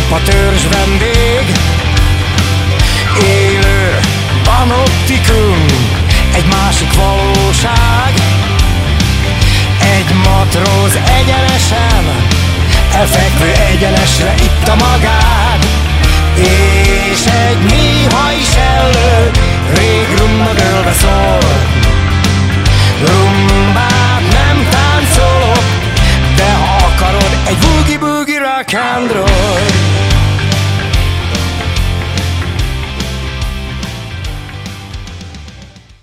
törzs vendég, élő panoptikum, egy másik valóság. Egy matróz egyenesen, elfekvő egyenesre itta magát, és egy néhai sellő rég rumma dőlve szól.